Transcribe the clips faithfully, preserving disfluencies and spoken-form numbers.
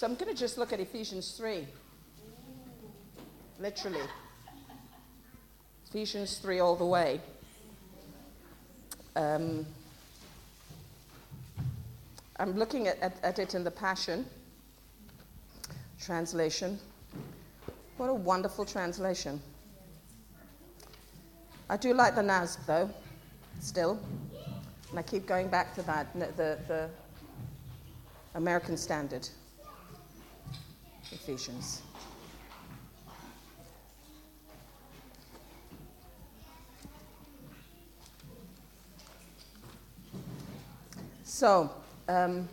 So I'm going to just look at Ephesians three. Literally. Ephesians three all the way. Um, I'm looking at, at, at it in the Passion translation. What a wonderful translation. I do like the N A S B, though, still. And I keep going back to that, the, the American Standard. Ephesians. So, um,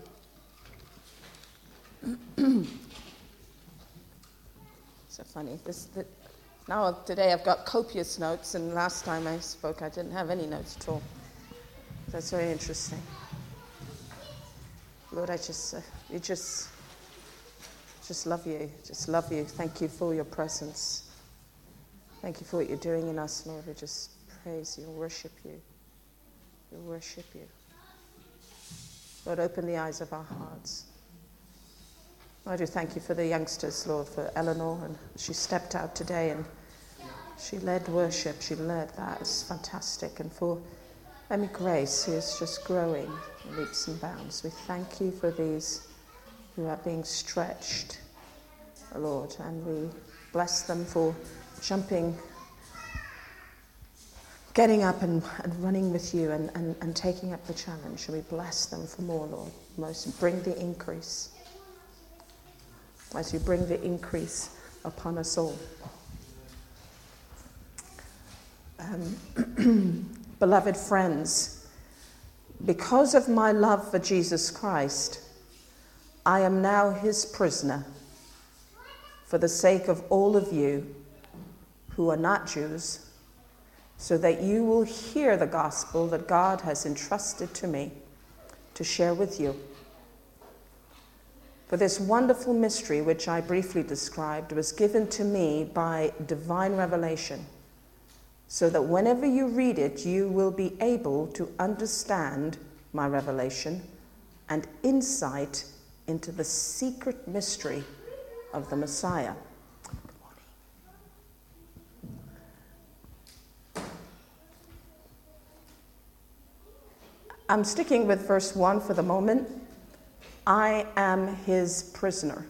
so funny. This the, now today I've got copious notes, and last time I spoke I didn't have any notes at all. That's very interesting. Lord, I just, uh, you just, just love you. Just love you. Thank you for your presence. Thank you for what you're doing in us, Lord. We just praise you, worship you. We worship you. Lord, open the eyes of our hearts. I do thank you for the youngsters, Lord, for Eleanor, and she stepped out today and she led worship. She led that. It's fantastic. And for Emmy Grace, who is just growing in leaps and bounds. We thank you for these who are being stretched, Lord, and we bless them for jumping, getting up and, and running with you and, and, and taking up the challenge. And we bless them for more, Lord. Most bring the increase. As you bring the increase upon us all. Um, beloved friends, because of my love for Jesus Christ, I am now his prisoner for the sake of all of you who are not Jews, so that you will hear the gospel that God has entrusted to me to share with you. For this wonderful mystery, which I briefly described, was given to me by divine revelation, so that whenever you read it, you will be able to understand my revelation and insight into the secret mystery of the Messiah. I'm sticking with verse one for the moment. I am his prisoner.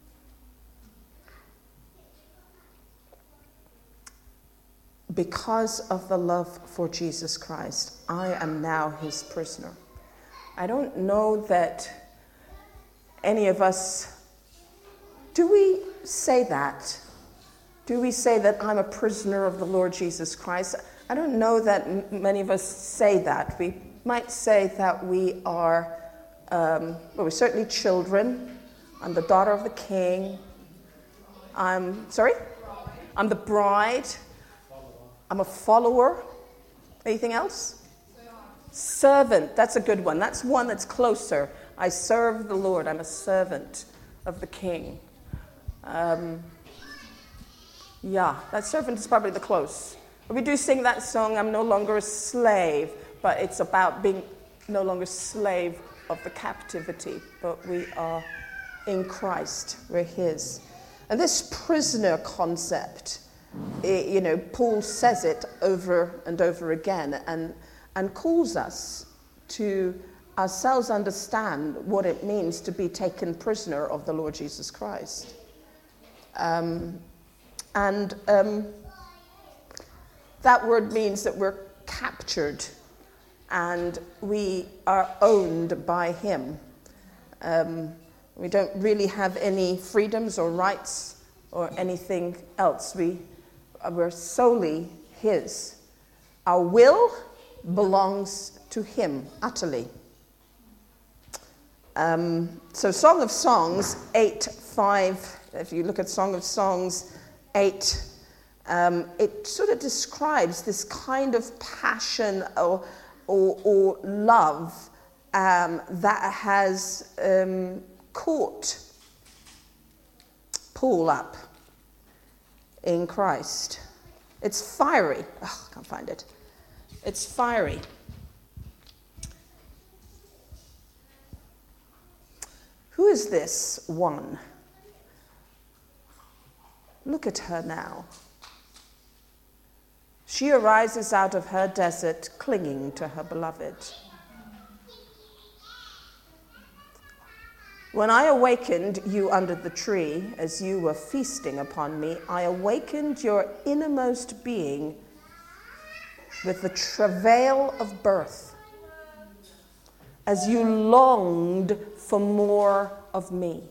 Because of the love for Jesus Christ, I am now his prisoner. I don't know that any of us, do we say that? Do we say that I'm a prisoner of the Lord Jesus Christ? I don't know that m- many of us say that. We might say that we are, um, well, we're certainly children. I'm the daughter of the king. I'm, sorry? I'm the bride. I'm a follower. Anything else? Servant. That's a good one. That's one that's closer. I serve the Lord. I'm a servant of the king. Um, yeah, that servant is probably the close. We do sing that song, I'm no longer a slave, but it's about being no longer slave of the captivity, but we are in Christ. We're his. And this prisoner concept, it, you know, Paul says it over and over again and, and calls us to ourselves understand what it means to be taken prisoner of the Lord Jesus Christ. Um, and um, that word means that we're captured and we are owned by him. Um, we don't really have any freedoms or rights or anything else. We, we're solely his. Our will belongs to him utterly. Um, so Song of Songs eight five, if you look at Song of Songs eight, um, it sort of describes this kind of passion or, or, or love um, that has um, caught Paul up in Christ. It's fiery. Oh, I can't find it. It's fiery. Who is this one? Look at her now. She arises out of her desert, clinging to her beloved. When I awakened you under the tree, as you were feasting upon me, I awakened your innermost being with the travail of birth, as you longed for more of me.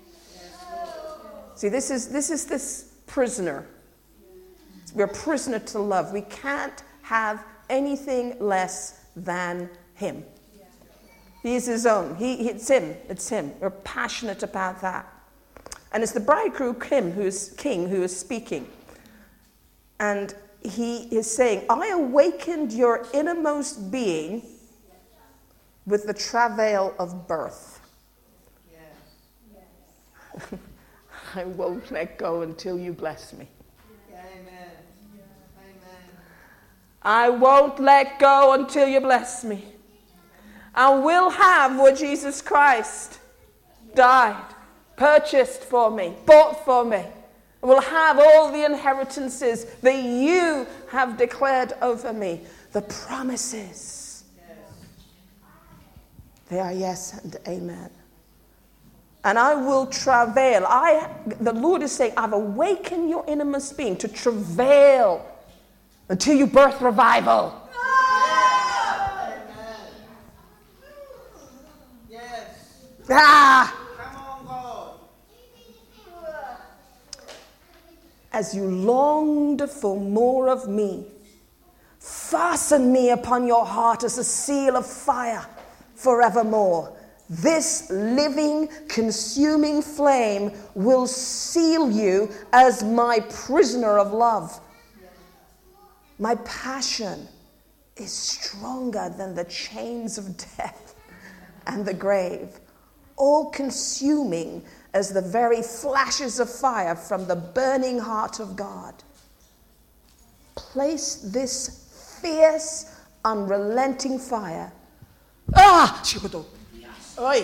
See, this is this is this prisoner. We're a prisoner to love. We can't have anything less than him. He is his own. He, it's him. It's him. We're passionate about that. And it's the bridegroom Kim who is king who is speaking. And he is saying, I awakened your innermost being with the travail of birth. Yes. I won't let go until you bless me. Amen. Amen. I won't let go until you bless me. I will have what Jesus Christ died, purchased for me, bought for me. I will have all the inheritances that you have declared over me. The promises. Yes. They are yes and amen. And I will travail. I, the Lord is saying, I've awakened your innermost being to travail until you birth revival. Ah! Come on, God. As you longed for more of me, fasten me upon your heart as a seal of fire forevermore. This living, consuming flame will seal you as my prisoner of love. My passion is stronger than the chains of death and the grave. All-consuming as the very flashes of fire from the burning heart of God. Place this fierce, unrelenting fire. Ah! Oi!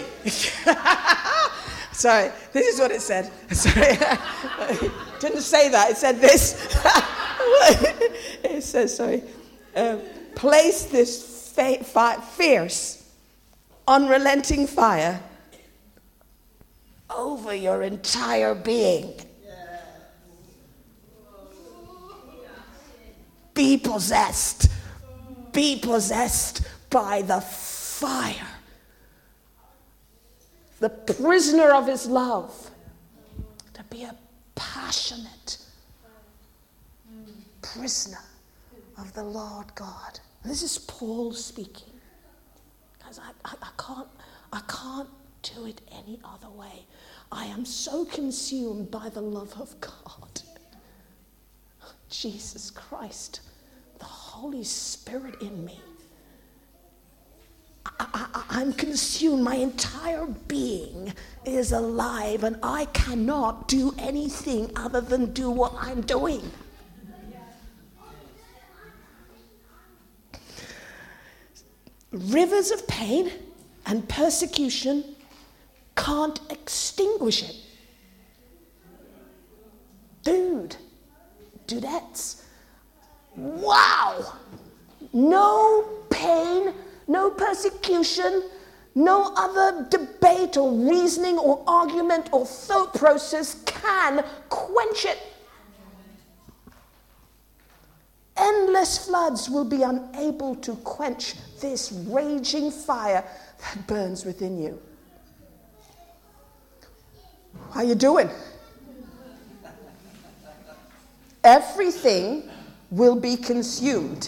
Sorry, this is what it said. Sorry, it didn't say that. It said this. It says, sorry. Uh, place this fa- fi- fierce, unrelenting fire over your entire being. Yeah. Be possessed. Be possessed by the fire. The prisoner of his love. To be a passionate prisoner of the Lord God. This is Paul speaking. Because I, I, I can't, I can't do it any other way. I am so consumed by the love of God. Jesus Christ, the Holy Spirit in me. I, I, I'm consumed. My entire being is alive, and I cannot do anything other than do what I'm doing. Rivers of pain and persecution can't extinguish it. Dude, dudettes, wow! No pain, no persecution, no other debate or reasoning or argument or thought process can quench it. Endless floods will be unable to quench this raging fire that burns within you. How you doing? Everything will be consumed.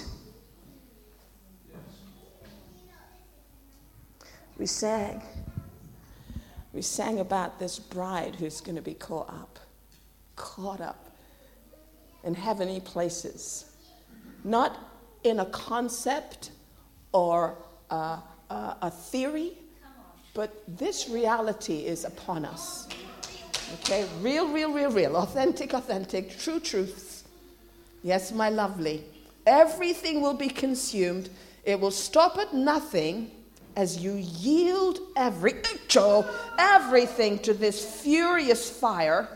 We sang. We sang about this bride who's going to be caught up, caught up in heavenly places. Not in a concept or a, a, a theory, but this reality is upon us. Okay, real, real, real, real, authentic, authentic, true truths. Yes, my lovely. Everything will be consumed. It will stop at nothing, as you yield every, everything to this furious fire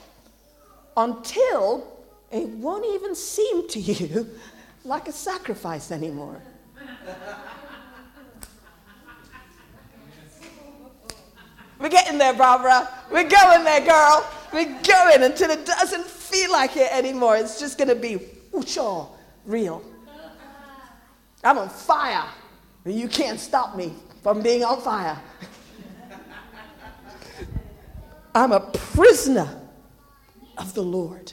until it won't even seem to you like a sacrifice anymore. We're getting there, Barbara. We're going there, girl. We're going until it doesn't feel like it anymore. It's just going to be ooh, real. I'm on fire. You can't stop me from being on fire. I'm a prisoner of the Lord.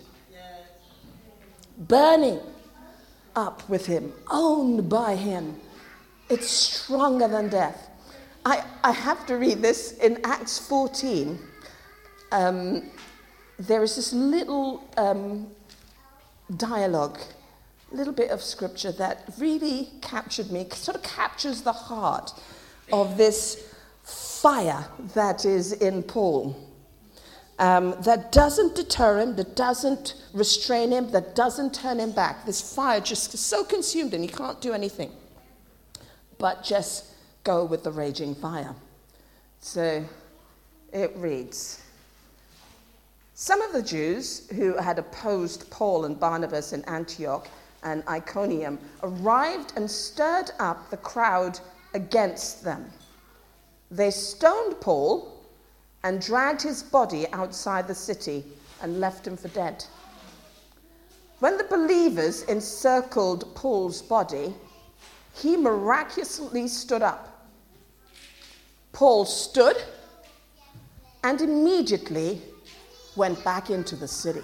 Burning up with him, owned by him. It's stronger than death. I, I have to read this in Acts fourteen. Um, there is this little um, dialogue, a little bit of scripture that really captured me, sort of captures the heart of this fire that is in Paul. Um, that doesn't deter him, that doesn't restrain him, that doesn't turn him back. This fire just is so consumed and he can't do anything but just go with the raging fire. So it reads, some of the Jews who had opposed Paul and Barnabas in Antioch and Iconium arrived and stirred up the crowd against them. They stoned Paul and dragged his body outside the city and left him for dead. When the believers encircled Paul's body, he miraculously stood up. Paul stood and immediately went back into the city.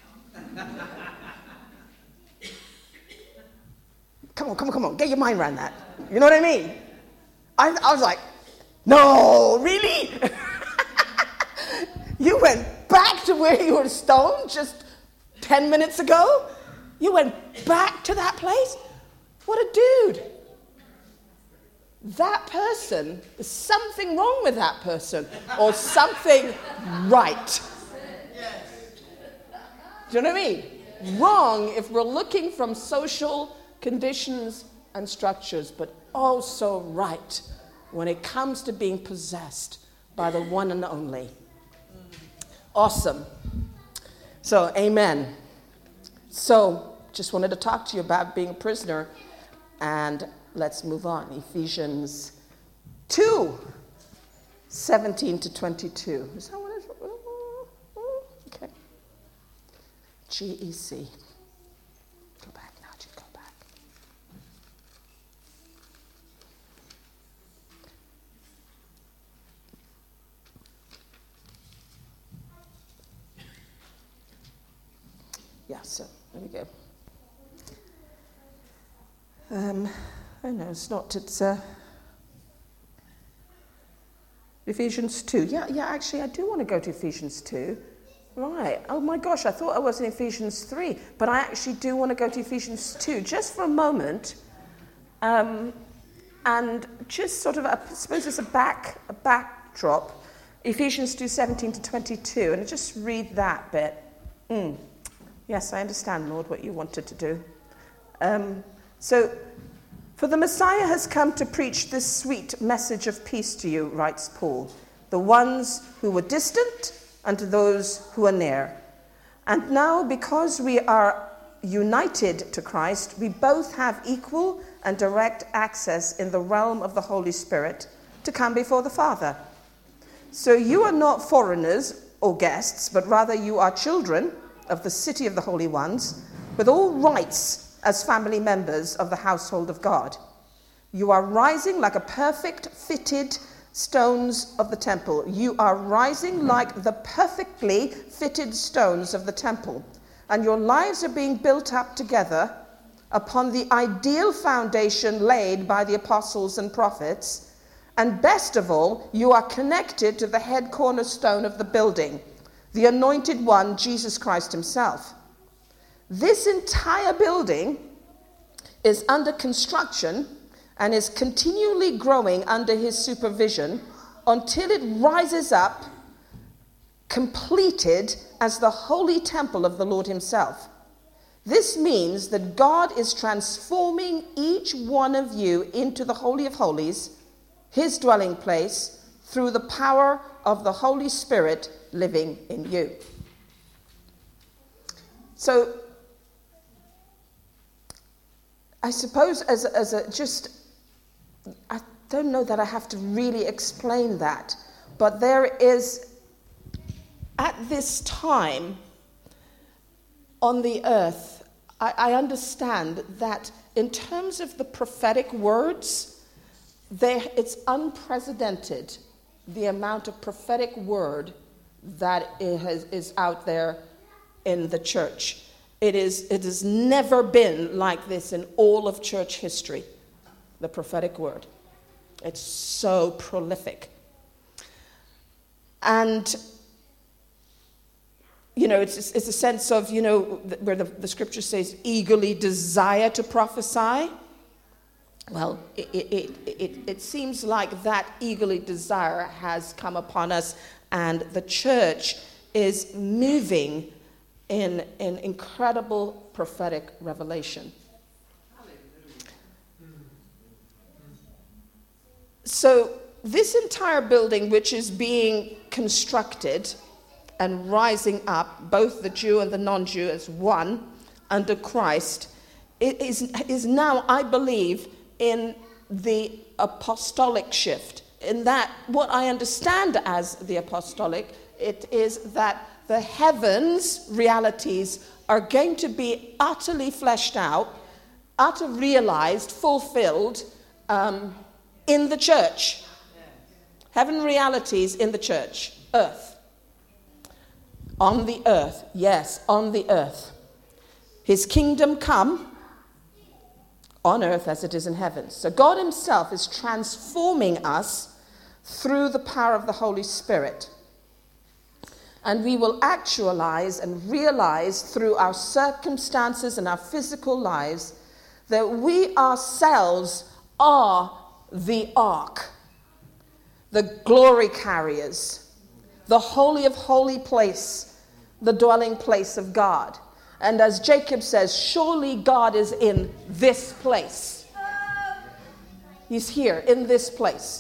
Come on, come on, come on. Get your mind around that. You know what I mean? I, I was like, no, really? You went back to where you were stoned just ten minutes ago? You went back to that place? What a dude. That person, there's something wrong with that person, or something right. Do you know what I mean? Wrong if we're looking from social conditions and structures, but also right when it comes to being possessed by the one and only. Awesome. So, amen. So, just wanted to talk to you about being a prisoner, and let's move on. Ephesians two, seventeen to twenty-two. Is that what it is? Okay. G E C. Go back now, G, go back. Yeah, so there we go. Um, I know it's not, it's uh, Ephesians two. Yeah, yeah, actually, I do want to go to Ephesians two. Right. Oh my gosh, I thought I was in Ephesians three, but I actually do want to go to Ephesians two just for a moment. Um, and just sort of, I suppose it's a back, a backdrop. Ephesians two, seventeen to twenty-two, and I just read that bit. Mm. Yes, I understand, Lord, what you wanted to do. Um, so, for the Messiah has come to preach this sweet message of peace to you, writes Paul, the ones who were distant and to those who are near. And now, because we are united to Christ, we both have equal and direct access in the realm of the Holy Spirit to come before the Father. So you are not foreigners or guests, but rather you are children of the city of the holy ones, with all rights as family members of the household of God. You are rising like a perfect fitted stones of the temple. You are rising like the perfectly fitted stones of the temple. And your lives are being built up together upon the ideal foundation laid by the apostles and prophets. And best of all, you are connected to the head cornerstone of the building, the anointed one, Jesus Christ himself. This entire building is under construction and is continually growing under his supervision until it rises up, completed as the holy temple of the Lord himself. This means that God is transforming each one of you into the Holy of Holies, his dwelling place, through the power of the Holy Spirit living in you. So, I suppose as a, as a just, I don't know that I have to really explain that, but there is, at this time on the earth, I, I understand that in terms of the prophetic words, there, it's unprecedented, the amount of prophetic word that is, is out there in the church. It is, it has never been like this in all of church history, the prophetic word. It's so prolific. And, you know, it's, it's a sense of, you know, where the, the scripture says, eagerly desire to prophesy. Well, it, it, it, it seems like that eagerly desire has come upon us, and the church is moving in an incredible prophetic revelation. So this entire building, which is being constructed and rising up, both the Jew and the non-Jew as one under Christ, it is, is now, I believe, in the apostolic shift. In that, what I understand as the apostolic, it is that the heavens realities are going to be utterly fleshed out, utterly realized, fulfilled um, in the church. Heaven realities in the church. Earth. On the earth. Yes, on the earth. His kingdom come on earth as it is in heaven. So God himself is transforming us through the power of the Holy Spirit. And we will actualize and realize through our circumstances and our physical lives that we ourselves are the ark, the glory carriers, the holy of holy place, the dwelling place of God. And as Jacob says, surely God is in this place. He's here in this place.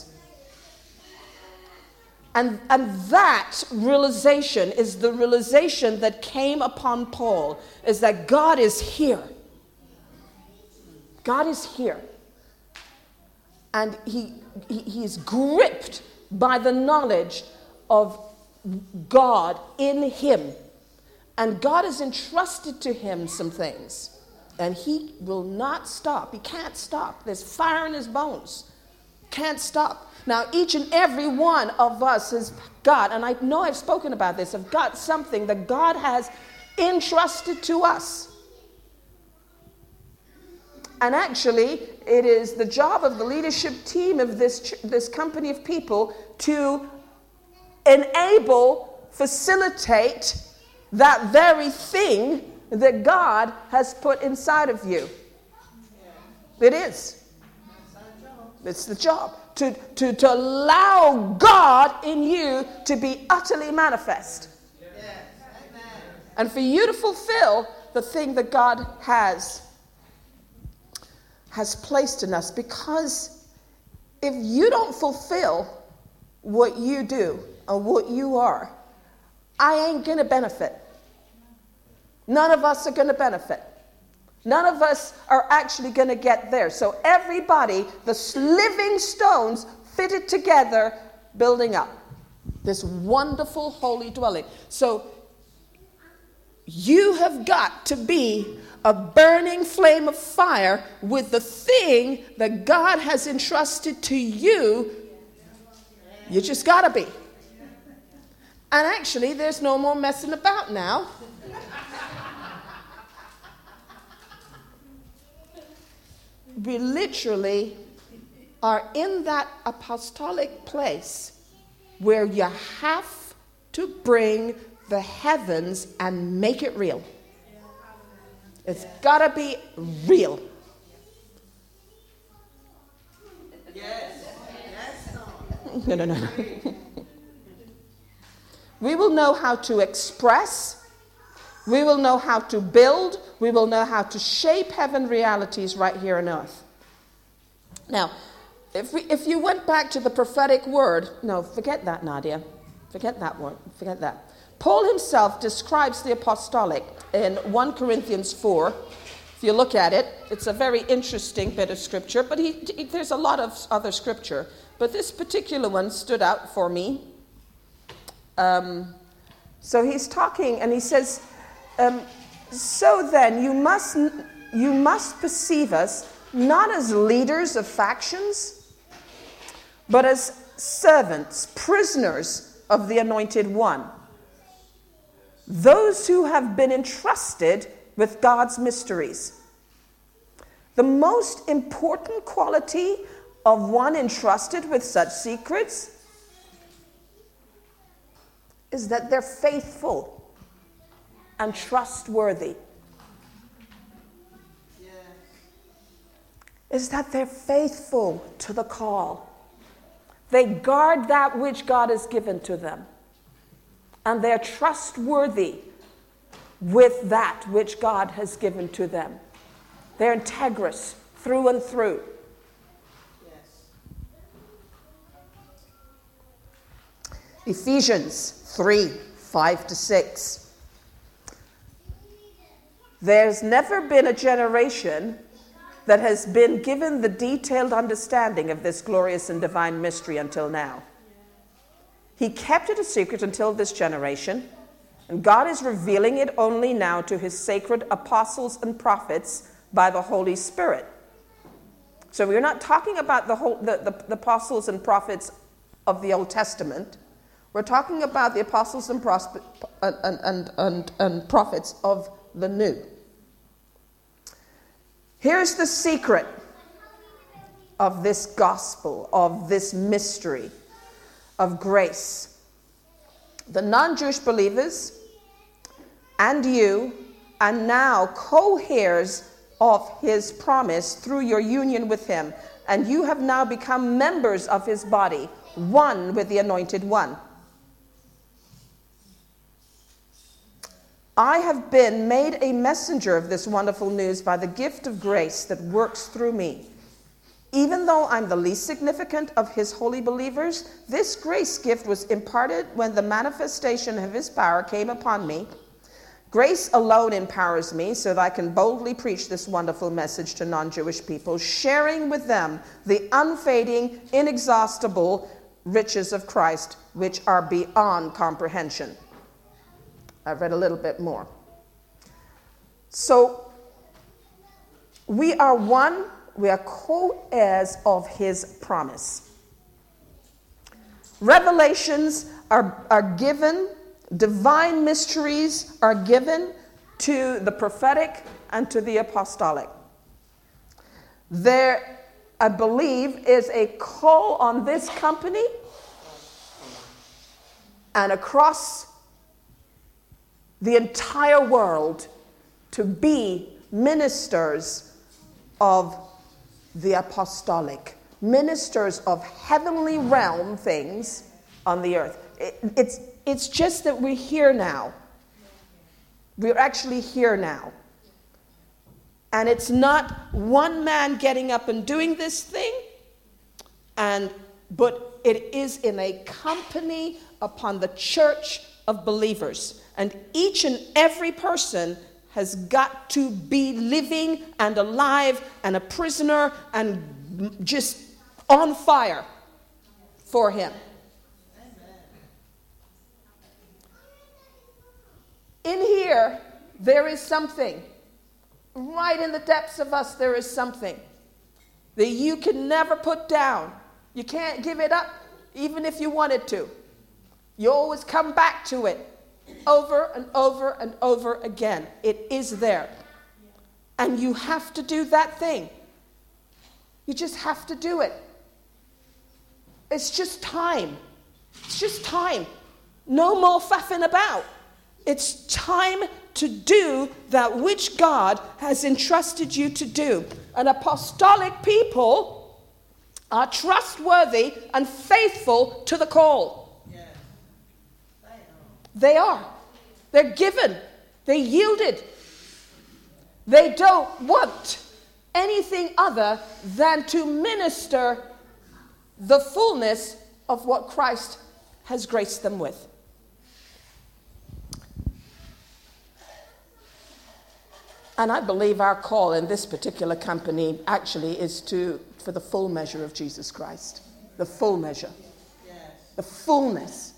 And, and that realization is the realization that came upon Paul, is that God is here. God is here. And he, he, he is gripped by the knowledge of God in him. And God has entrusted to him some things. And he will not stop. He can't stop. There's fire in his bones. Can't stop. Now, each and every one of us has got, and I know I've spoken about this, have got something that God has entrusted to us. And actually, it is the job of the leadership team of this, this company of people to enable, facilitate that very thing that God has put inside of you. It is. It's the job. To, to, to allow God in you to be utterly manifest. Yes. And for you to fulfill the thing that God has, has placed in us. Because if you don't fulfill what you do or what you are, I ain't going to benefit. None of us are going to benefit. None of us are actually going to get there. So everybody, the living stones fitted together, building up this wonderful holy dwelling. So you have got to be a burning flame of fire with the thing that God has entrusted to you. You just got to be. And actually, there's no more messing about now. We literally are in that apostolic place where you have to bring the heavens and make it real. It's got to be real. Yes. Yes. No, no, no. We will know how to express. We will know how to build. We will know how to shape heaven realities right here on earth. Now, If we, if you went back to the prophetic word, no, forget that, Nadia. Forget that one. Forget that. Paul himself describes the apostolic in First Corinthians four. If you look at it, it's a very interesting bit of scripture, but he, he, there's a lot of other scripture. But this particular one stood out for me. Um, so he's talking, and he says, um, so then you must, you must perceive us not as leaders of factions, but as servants, prisoners of the Anointed One. Those who have been entrusted with God's mysteries. The most important quality of one entrusted with such secrets is that they're faithful and trustworthy. Yeah. Is that they're faithful to the call. They guard that which God has given to them. And they're trustworthy with that which God has given to them. They're integrous through and through. Yes. Ephesians three, five to six. There's never been a generation that has been given the detailed understanding of this glorious and divine mystery until now. He kept it a secret until this generation, and God is revealing it only now to his sacred apostles and prophets by the Holy Spirit. So we're not talking about the, whole, the, the, the apostles and prophets of the Old Testament. We're talking about the apostles and, prospe- and, and, and, and prophets of the New. Here's the secret of this gospel, of this mystery of grace. The non-Jewish believers and you are now co-heirs of his promise through your union with him, and you have now become members of his body, one with the Anointed One. I have been made a messenger of this wonderful news by the gift of grace that works through me. Even though I'm the least significant of his holy believers, this grace gift was imparted when the manifestation of his power came upon me. Grace alone empowers me so that I can boldly preach this wonderful message to non-Jewish people, sharing with them the unfading, inexhaustible riches of Christ, which are beyond comprehension. I've read a little bit more. So, we are one, we are co-heirs of his promise. Revelations are, are given, divine mysteries are given to the prophetic and to the apostolic. There, I believe, is a call on this company and across the entire world to be ministers of the apostolic, ministers of heavenly realm things on the earth. It, it's, it's just that we're here now. We're actually here now. And it's not one man getting up and doing this thing, and but it is in a company upon the church of believers. And each and every person has got to be living and alive and a prisoner and just on fire for him. In here, there is something. Right in the depths of us, there is something that you can never put down. You can't give it up, even if you wanted to. You always come back to it. Over and over and over again. It is there. And you have to do that thing. You just have to do it. It's just time. It's just time. No more faffing about. It's time to do that which God has entrusted you to do. An apostolic people are trustworthy and faithful to the call. They are. They're given. They yielded. They don't want anything other than to minister the fullness of what Christ has graced them with. And I believe our call in this particular company actually is to for the full measure of Jesus Christ. The full measure. Yes. The fullness.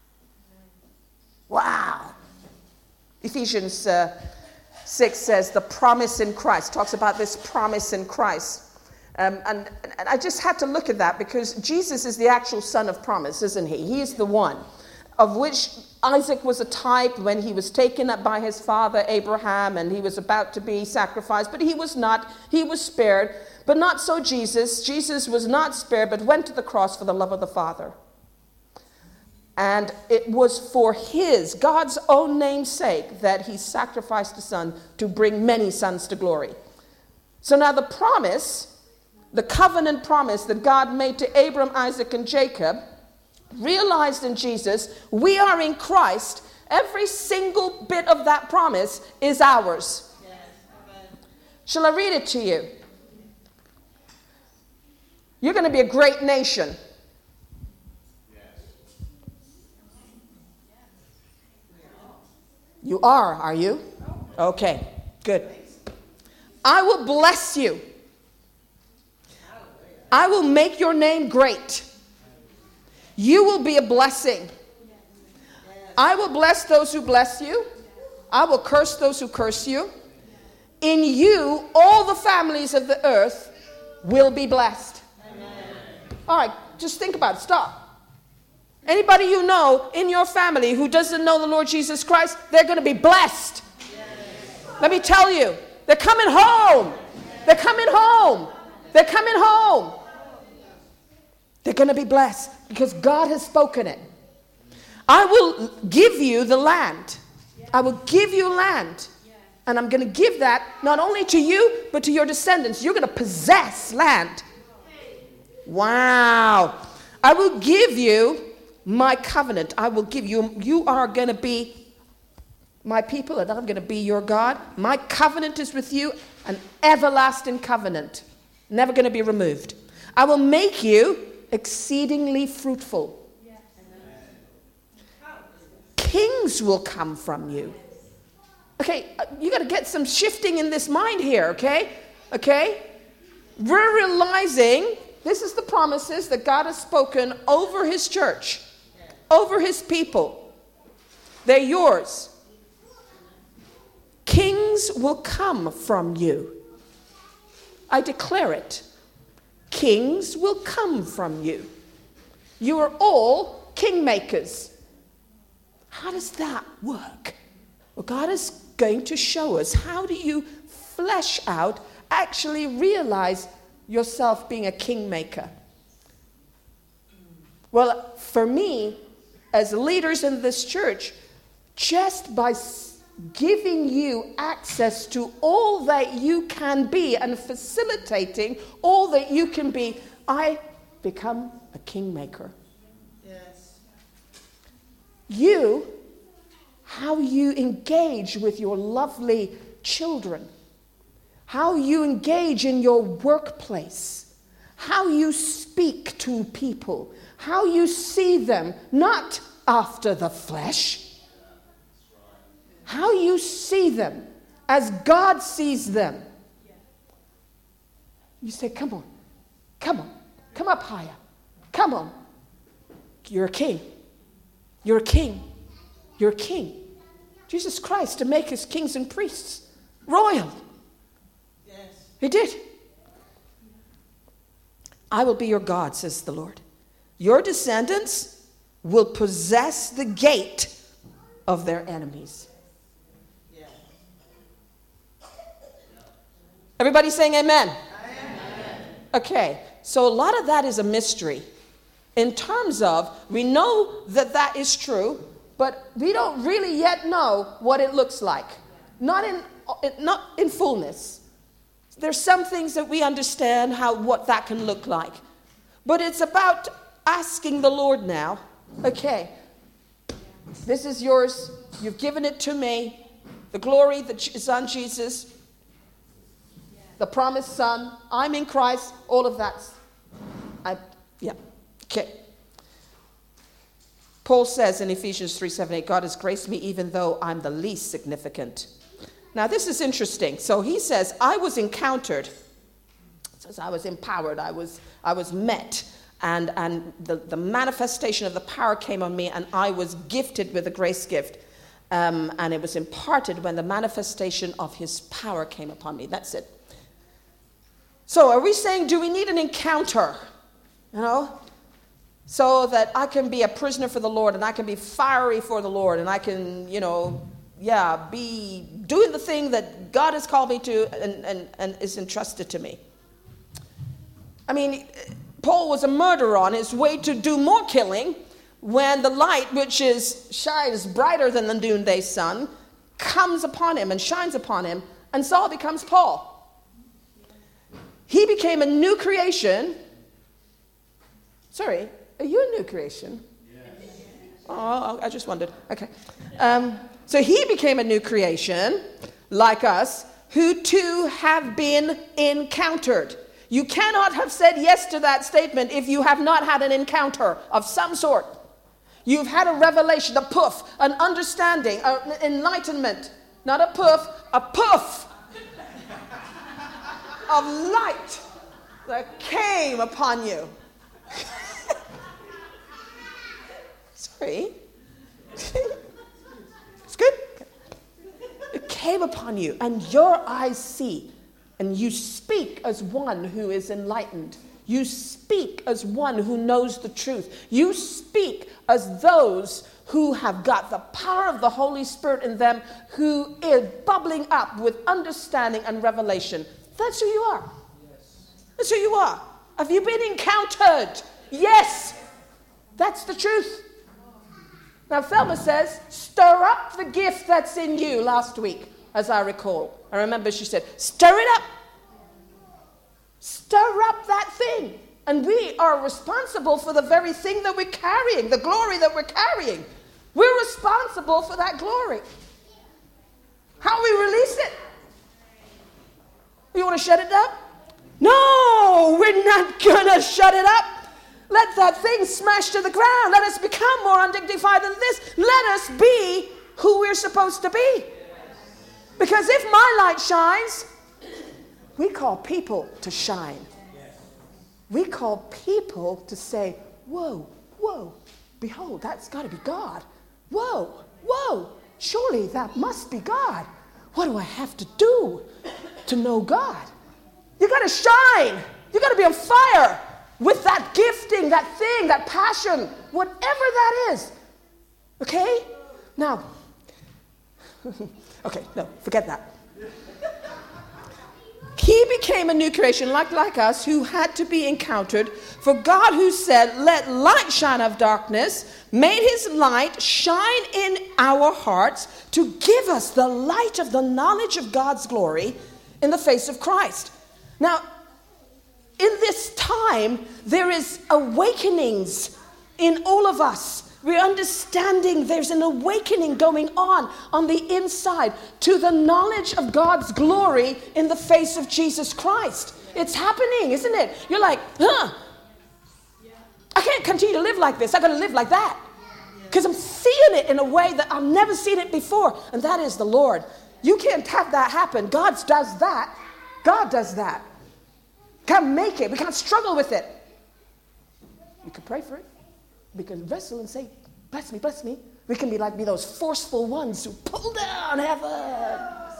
Wow. Ephesians uh, six says the promise in Christ. Talks about this promise in Christ. Um, and, and I just had to look at that because Jesus is the actual son of promise, isn't he? He is the one of which Isaac was a type when he was taken up by his father Abraham and he was about to be sacrificed, but he was not. He was spared, but not so Jesus. Jesus was not spared, but went to the cross for the love of the Father. And it was for his, God's own name's sake, that he sacrificed his son to bring many sons to glory. So now the promise, the covenant promise that God made to Abram, Isaac, and Jacob, realized in Jesus, we are in Christ. Every single bit of that promise is ours. Yes. Shall I read it to you? You're going to be a great nation. Yes. You are, are you? Okay, good. I will bless you. I will make your name great. You will be a blessing. I will bless those who bless you. I will curse those who curse you. In you, all the families of the earth will be blessed. Amen. All right, just think about it. Stop. Anybody you know in your family who doesn't know the Lord Jesus Christ, they're going to be blessed. Yes. Let me tell you, they're coming home. They're coming home. They're coming home. They're going to be blessed because God has spoken it. I will give you the land. I will give you land. And I'm going to give that not only to you, but to your descendants. You're going to possess land. Wow. I will give you my covenant. I will give you, you are going to be my people and I'm going to be your God. My covenant is with you, an everlasting covenant. Never going to be removed. I will make you exceedingly fruitful. Yes. Kings will come from you. Okay, you got to get some shifting in this mind here, okay? Okay? We're realizing this is the promises that God has spoken over his church, over his people. They're yours. Kings will come from you. I declare it. Kings will come from you. You are all kingmakers. How does that work? Well, God is going to show us how do you flesh out, actually realize yourself being a kingmaker. Well, for me, as leaders in this church, just by giving you access to all that you can be and facilitating all that you can be, I become a kingmaker. Yes. You, how you engage with your lovely children, how you engage in your workplace, how you speak to people, how you see them, not after the flesh, how you see them as God sees them. You say, come on, come on, come up higher, come on. You're a king. You're a king. You're a king. Jesus Christ to make us kings and priests. Royal. Yes. He did. I will be your God, says the Lord. Your descendants will possess the gate of their enemies. Everybody saying amen? Amen? Okay, so a lot of that is a mystery. In terms of, we know that that is true, but we don't really yet know what it looks like. Not in, not in fullness. There's some things that we understand how what that can look like. But it's about asking the Lord now, okay, this is yours. You've given it to me. The glory that is on Jesus. The promised son, I'm in Christ, all of that. I, yeah, Okay. Paul says in Ephesians three, seven, eight, God has graced me even though I'm the least significant. Now, this is interesting. So he says, I was encountered. Says I was empowered. I was, I was met. And, and the, the manifestation of the power came on me, and I was gifted with a grace gift. Um, and it was imparted when the manifestation of his power came upon me. That's it. So are we saying, do we need an encounter? You know? So that I can be a prisoner for the Lord, and I can be fiery for the Lord, and I can, you know, yeah, be doing the thing that God has called me to and, and, and is entrusted to me. I mean, Paul was a murderer on his way to do more killing when the light, which is shines brighter than the noonday sun, comes upon him and shines upon him, and Saul becomes Paul. He became a new creation. Sorry, are you a new creation? Yes. Oh, I just wondered. Okay. Um, so he became a new creation, like us, who too have been encountered. You cannot have said yes to that statement if you have not had an encounter of some sort. You've had a revelation, a poof, an understanding, an enlightenment. Not a poof, a poof of light that came upon you. Sorry. It's good. It came upon you, and your eyes see. And you speak as one who is enlightened. You speak as one who knows the truth. You speak as those who have got the power of the Holy Spirit in them, who is bubbling up with understanding and revelation. That's who you are. Yes. That's who you are. Have you been encountered? Yes. That's the truth. Now, Thelma says, stir up the gift that's in you last week, as I recall. I remember she said, stir it up. Stir up that thing. And we are responsible for the very thing that we're carrying, the glory that we're carrying. We're responsible for that glory. How we release it? You want to shut it up? No, we're not going to shut it up. Let that thing smash to the ground. Let us become more undignified than this. Let us be who we're supposed to be. Because if my light shines, we call people to shine. We call people to say, whoa, whoa, behold, that's got to be God. Whoa, whoa, surely that must be God. What do I have to do to know God? You got to shine. You got to be on fire with that gifting, that thing, that passion, whatever that is. Okay? Now, okay, no, forget that. He became a new creation like, like us, who had to be encountered. For God, who said, let light shine out of darkness, made his light shine in our hearts to give us the light of the knowledge of God's glory in the face of Christ. Now, in this time, there is awakenings in all of us. We're understanding there's an awakening going on on the inside to the knowledge of God's glory in the face of Jesus Christ. It's happening, isn't it? You're like, huh, I can't continue to live like this. I got to live like that. Because I'm seeing it in a way that I've never seen it before. And that is the Lord. You can't have that happen. God does that. God does that. Can't make it. We can't struggle with it. We can pray for it. We can wrestle and say, bless me, bless me. We can be like be those forceful ones who pull down heaven.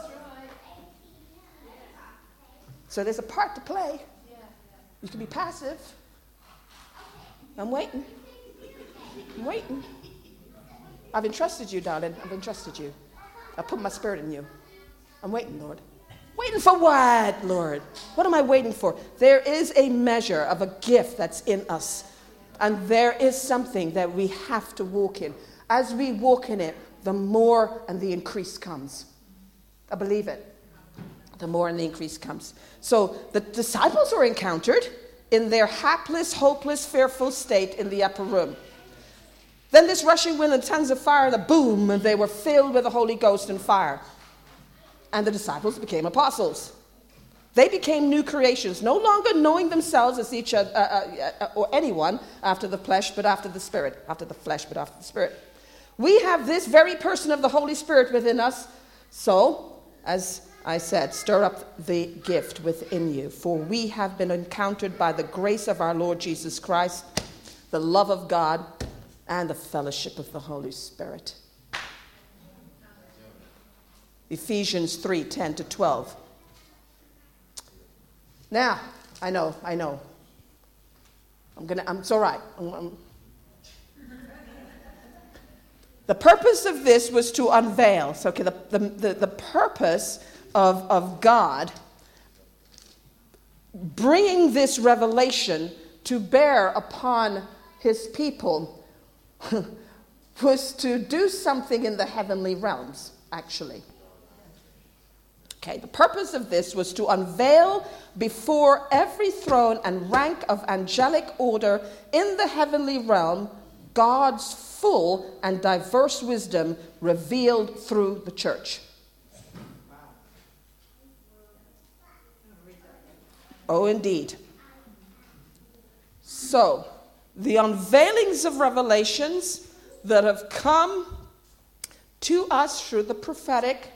So there's a part to play. You can be passive. I'm waiting. I'm waiting. I've entrusted you, darling. I've entrusted you. I put my spirit in you. I'm waiting, Lord. Waiting for what, Lord? What am I waiting for? There is a measure of a gift that's in us. And there is something that we have to walk in. As we walk in it, the more and the increase comes. I believe it. The more and the increase comes. So the disciples were encountered in their hapless, hopeless, fearful state in the upper room. Then this rushing wind and tongues of fire, the boom, and they were filled with the Holy Ghost and fire. And the disciples became apostles. They became new creations, no longer knowing themselves as each other, uh, uh, or anyone after the flesh, but after the Spirit. After the flesh, but after the Spirit. We have this very person of the Holy Spirit within us. So, as I said, stir up the gift within you. For we have been encountered by the grace of our Lord Jesus Christ, the love of God, and the fellowship of the Holy Spirit. Ephesians three, ten to twelve. Now, I know, I know. I'm gonna, I'm, it's all right. I'm, I'm, the purpose of this was to unveil. So, okay, the, the, the, the purpose of, of God bringing this revelation to bear upon his people was to do something in the heavenly realms, actually. Okay, the purpose of this was to unveil before every throne and rank of angelic order in the heavenly realm God's full and diverse wisdom revealed through the church. Oh, indeed. So, the unveilings of revelations that have come to us through the prophetic.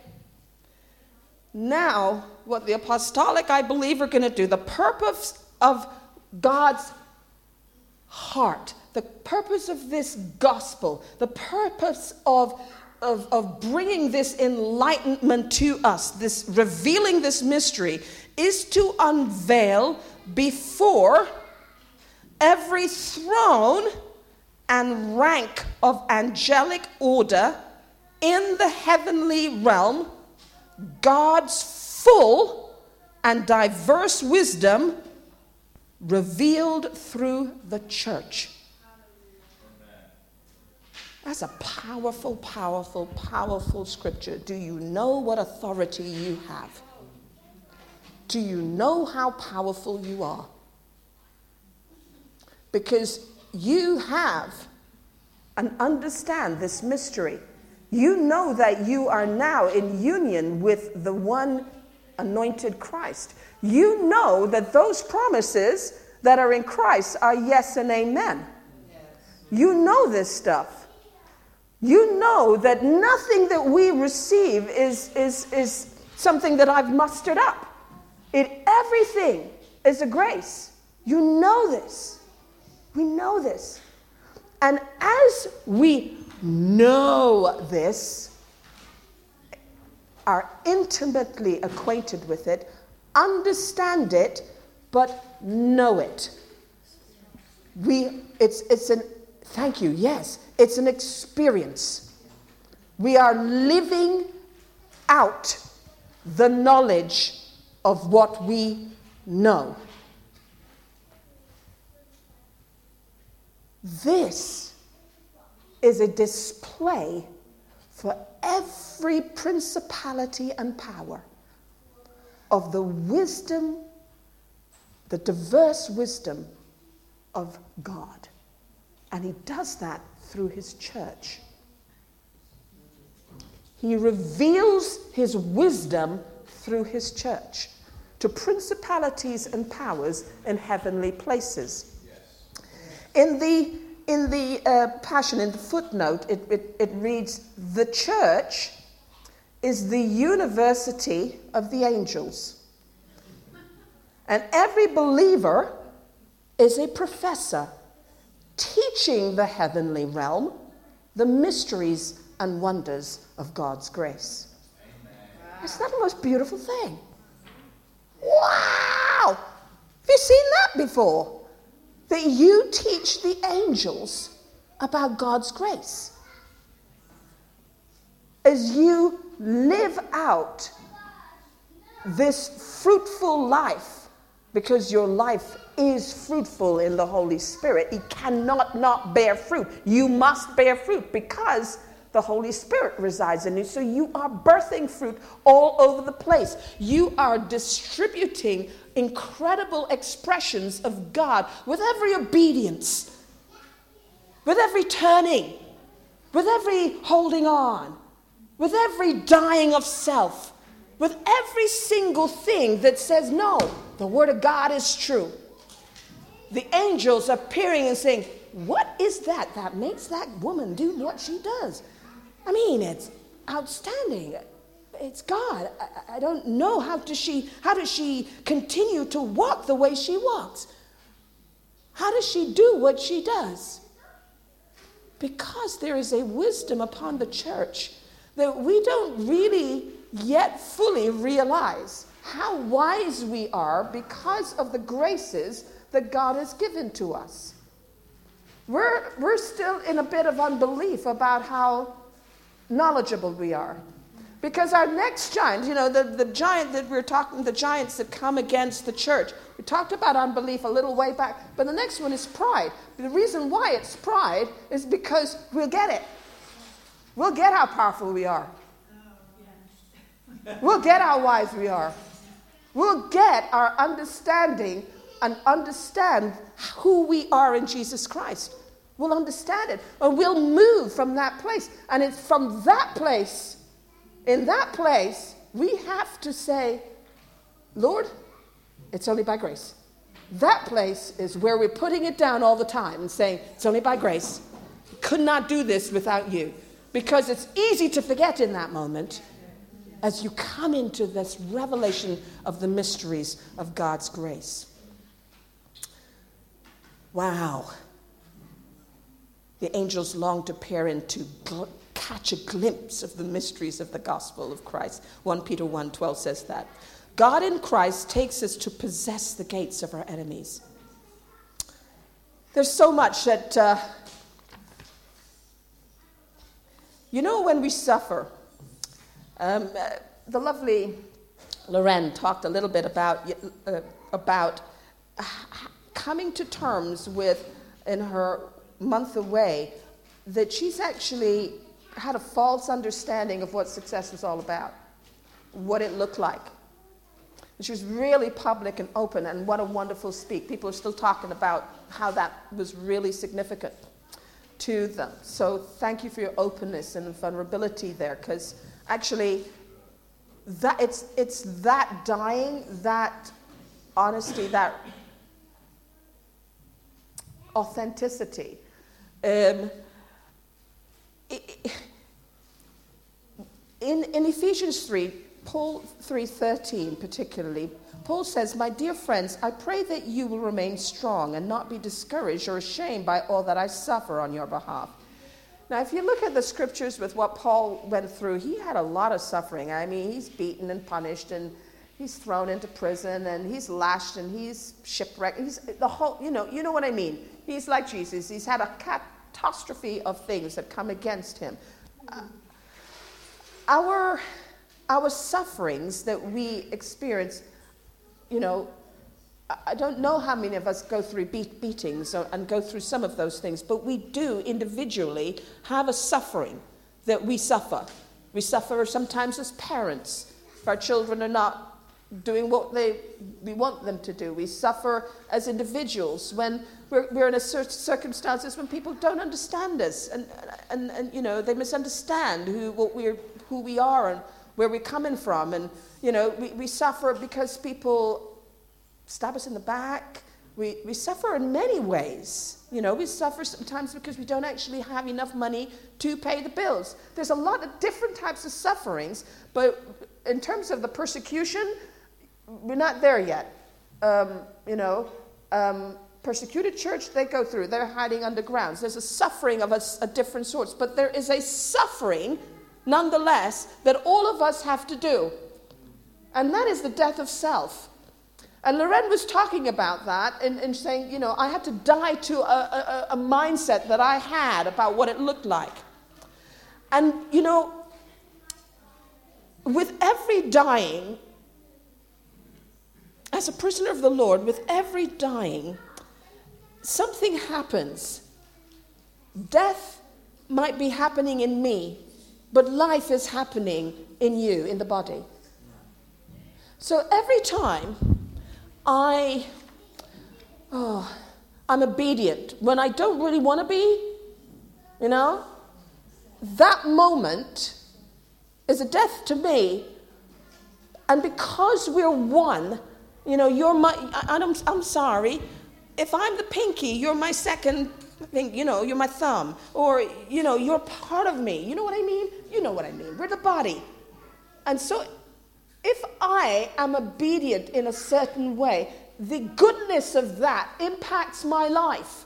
Now, what the apostolic, I believe, are going to do, the purpose of God's heart, the purpose of this gospel, the purpose of, of, of bringing this enlightenment to us, this revealing this mystery, is to unveil before every throne and rank of angelic order in the heavenly realm God's full and diverse wisdom revealed through the church. That's a powerful, powerful, powerful scripture. Do you know what authority you have? Do you know how powerful you are? Because you have and understand this mystery. You know that you are now in union with the one anointed Christ. You know that those promises that are in Christ are yes and amen. Yes. You know this stuff. You know that nothing that we receive is, is, is something that I've mustered up. It, everything is a grace. You know this. We know this. And as we know this, are intimately acquainted with it, understand it, but know it. We, it's, it's an, thank you, yes, it's an experience. We are living out the knowledge of what we know. This is a display for every principality and power of the wisdom, the diverse wisdom of God. And he does that through his church. He reveals his wisdom through his church to principalities and powers in heavenly places. In the In the uh, Passion, in the footnote, it, it, it reads, the church is the university of the angels. And every believer is a professor teaching the heavenly realm the mysteries and wonders of God's grace. Amen. Isn't that the most beautiful thing? Wow! Have you seen that before? That you teach the angels about God's grace. As you live out this fruitful life, because your life is fruitful in the Holy Spirit, it cannot not bear fruit. You must bear fruit because the Holy Spirit resides in you. So you are birthing fruit all over the place. You are distributing incredible expressions of God with every obedience, with every turning, with every holding on, with every dying of self. with every single thing that says, no, the word of God is true. The angels appearing and saying, what is that that makes that woman do what she does? I mean, it's outstanding. It's God. I, I don't know how does she how does she continue to walk the way she walks? How does she do what she does? Because there is a wisdom upon the church that we don't really yet fully realize how wise we are because of the graces that God has given to us. We're, we're still in a bit of unbelief about how knowledgeable we are. Because our next giant, you know, the, the giant that we're talking, the giants that come against the church, we talked about unbelief a little way back, but the next one is pride. The reason why it's pride is because we'll get it. We'll get how powerful we are. We'll get how wise we are. We'll get our understanding and understand who we are in Jesus Christ. We'll understand it. And we'll move from that place. And it's from that place, in that place, we have to say, Lord, it's only by grace. That place is where we're putting it down all the time and saying, it's only by grace. Could not do this without you. Because it's easy to forget in that moment as you come into this revelation of the mysteries of God's grace. Wow. The angels long to peer into, gl- catch a glimpse of the mysteries of the gospel of Christ. First Peter one twelve says that. God in Christ takes us to possess the gates of our enemies. There's so much that, uh, you know, when we suffer, um, uh, the lovely Lorraine talked a little bit about, uh, about coming to terms with, in her month away, that she's actually had a false understanding of what success was all about, what it looked like. And she was really public and open, and what a wonderful speak. People are still talking about how that was really significant to them. So thank you for your openness and vulnerability there, because actually that it's it's that dying, that honesty, that authenticity. Um, in, in Ephesians three, Paul three thirteen particularly, Paul says, my dear friends, I pray that you will remain strong and not be discouraged or ashamed by all that I suffer on your behalf. Now, if you look at the scriptures with what Paul went through, he had a lot of suffering. I mean, he's beaten and punished, and he's thrown into prison, and he's lashed, and he's shipwrecked. He's the whole, you know, you know what I mean. He's like Jesus. He's had a catastrophe of things that come against him. Uh, our, our sufferings that we experience, you know, I don't know how many of us go through beat, beatings or, and go through some of those things, but we do individually have a suffering that we suffer. We suffer sometimes as parents if our children are not doing what they we want them to do. We suffer as individuals when we're, we're in a certain circumstances when people don't understand us, and, and and you know they misunderstand who what we're who we are and where we're coming from, and you know we, we suffer because people stab us in the back. We we suffer in many ways. You know, we suffer sometimes because we don't actually have enough money to pay the bills. There's a lot of different types of sufferings, but in terms of the persecution, we're not there yet. Um, you know, um, persecuted church, they go through. They're hiding undergrounds. There's a suffering of a, a different sorts, but there is a suffering, nonetheless, that all of us have to do. And that is the death of self. And Lorraine was talking about that and, and saying, you know, I had to die to a, a, a mindset that I had about what it looked like. And, you know, with every dying, as a prisoner of the Lord, with every dying, something happens. Death might be happening in me, but life is happening in you, in the body. So every time I, oh, I'm obedient when I don't really want to be, you know, that moment is a death to me, And because we're one, you know, you're my, I, I'm, I'm sorry, if I'm the pinky, you're my second, you know, you're my thumb. Or, you know, you're part of me. You know what I mean? You know what I mean. We're the body. And so if I am obedient in a certain way, the goodness of that impacts my life.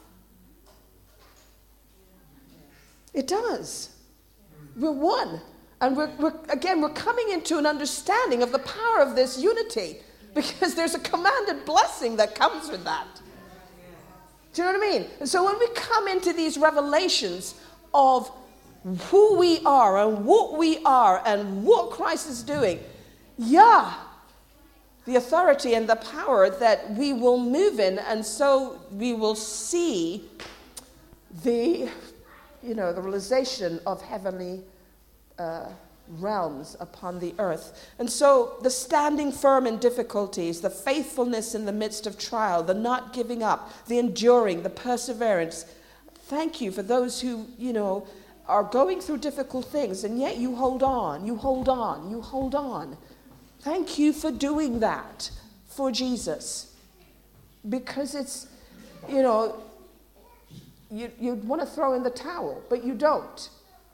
It does. We're one. And we're, we're again, we're coming into an understanding of the power of this unity, because there's a commanded blessing that comes with that. Do you know what I mean? And so when we come into these revelations of who we are and what we are and what Christ is doing, yeah, the authority and the power that we will move in, and so we will see the, you know, the realization of heavenly uh, realms upon the earth. And so the standing firm in difficulties, the faithfulness in the midst of trial, the not giving up, the enduring, the perseverance. Thank you for those who, you know, are going through difficult things, and yet you hold on, you hold on, you hold on. Thank you for doing that for Jesus. Because it's, you know, you, you'd want to throw in the towel, but you don't.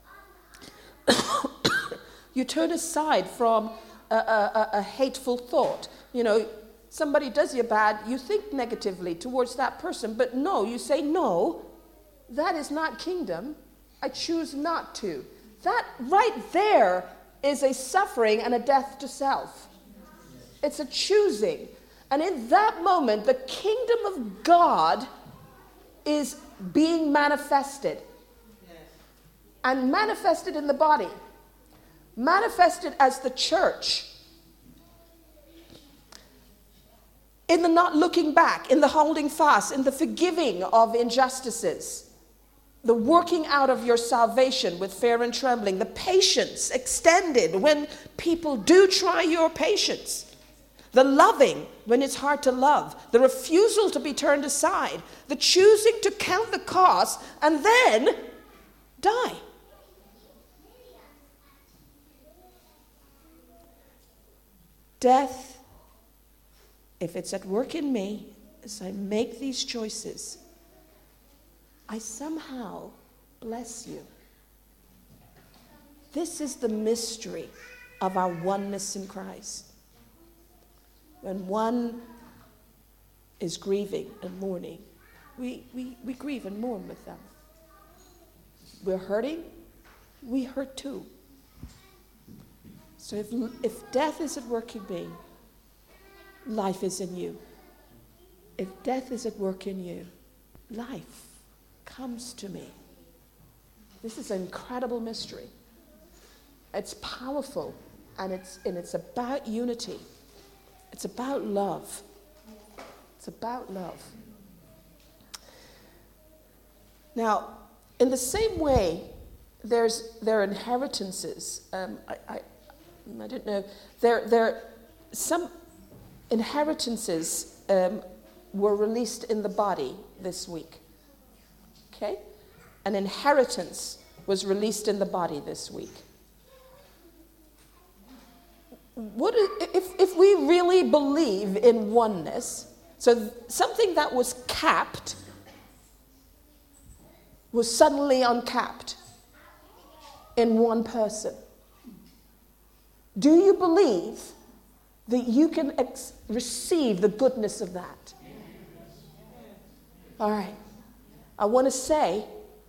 You turn aside from a, a, a hateful thought. You know, somebody does you bad, you think negatively towards that person, but no, you say, no, that is not kingdom. I choose not to. That right there is a suffering and a death to self. It's a choosing. And in that moment, the kingdom of God is being manifested. And manifested in the body. Manifested as the church. In the not looking back, in the holding fast, in the forgiving of injustices. The working out of your salvation with fear and trembling. The patience extended when people do try your patience. The loving when it's hard to love. The refusal to be turned aside. The choosing to count the cost and then die. Death, if it's at work in me, as I make these choices, I somehow bless you. This is the mystery of our oneness in Christ. When one is grieving and mourning, we, we, we grieve and mourn with them. We're hurting, we hurt too. So if, if death is at work in me, life is in you. If death is at work in you, life comes to me. This is an incredible mystery. It's powerful, and it's and it's about unity. It's about love. It's about love. Now, in the same way, there's there are inheritances. Um, I, I I don't know. There there some inheritances um, were released in the body this week. Okay? An inheritance was released in the body this week. What if, if we really believe in oneness, so something that was capped was suddenly uncapped in one person. Do you believe that you can ex- receive the goodness of that? All right. I want to say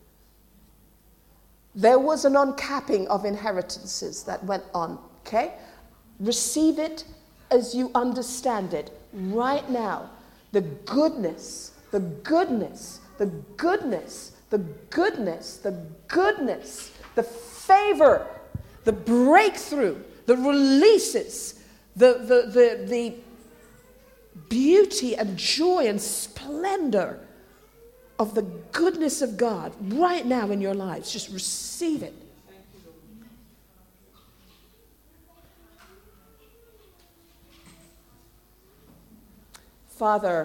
there was an uncapping of inheritances that went on, okay? Receive it as you understand it right now. The goodness, the goodness, the goodness, the goodness, the goodness, the favor, the breakthrough, the releases, the, the, the, the beauty and joy and splendor of the goodness of God right now in your lives. Just receive it. Father,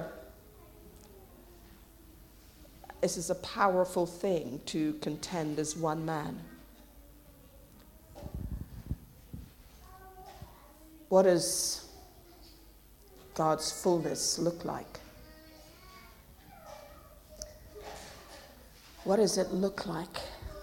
this is a powerful thing to contend as one man. What does God's fullness look like? What does it look like?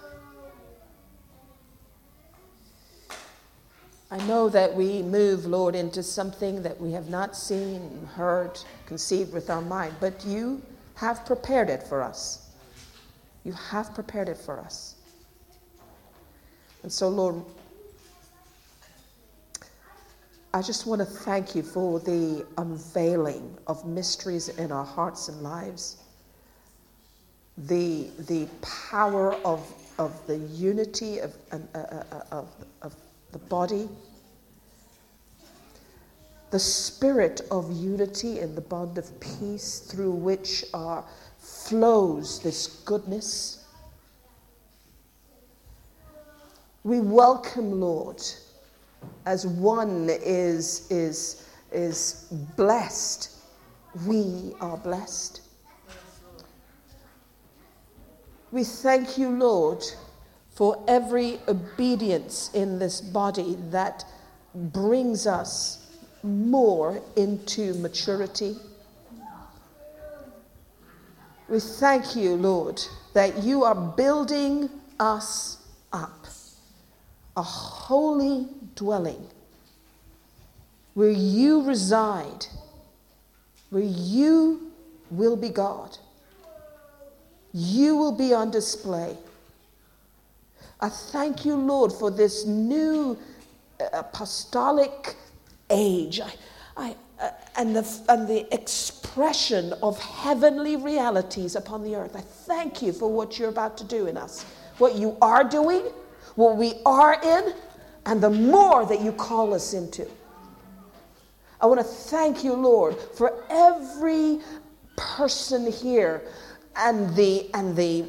I know that we move, Lord, into something that we have not seen, heard, conceived with our mind, but you have prepared it for us. You have prepared it for us. And so, Lord, I just want to thank you for the unveiling of mysteries in our hearts and lives. The, the power of, of the unity of, uh, uh, of, of the body. The spirit of unity in the bond of peace through which uh, flows this goodness. We welcome, Lord, as one is, is, is blessed, we are blessed. We thank you, Lord, for every obedience in this body that brings us more into maturity. We thank you, Lord, that you are building us up, a holy dwelling where you reside, where you will be God. You will be on display. I thank you, Lord, for this new apostolic age I, I, uh, and, the, and the expression of heavenly realities upon the earth. I thank you for what you're about to do in us, what you are doing, what we are in, and the more that you call us into. I want to thank you, Lord, for every person here and the and the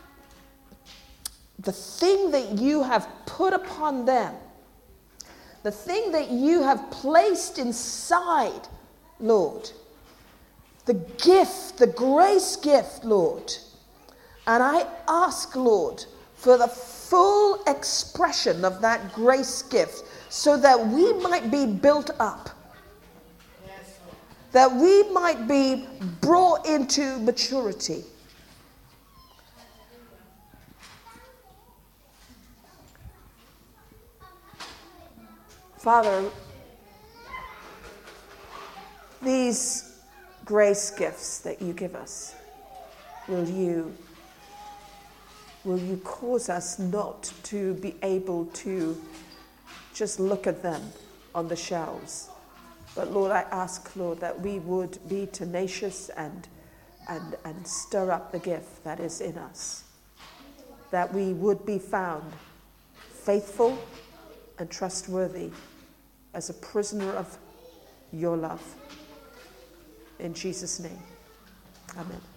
the thing that you have put upon them, the thing that you have placed inside, Lord, the gift, the grace gift, Lord. And I ask, Lord, for the full expression of that grace gift so that we might be built up, that we might be brought into maturity. Father, these grace gifts that you give us, will you, will you cause us not to be able to just look at them on the shelves? But Lord, I ask, Lord, that we would be tenacious and, and, and stir up the gift that is in us, that we would be found faithful and trustworthy as a prisoner of your love. In Jesus' name, amen.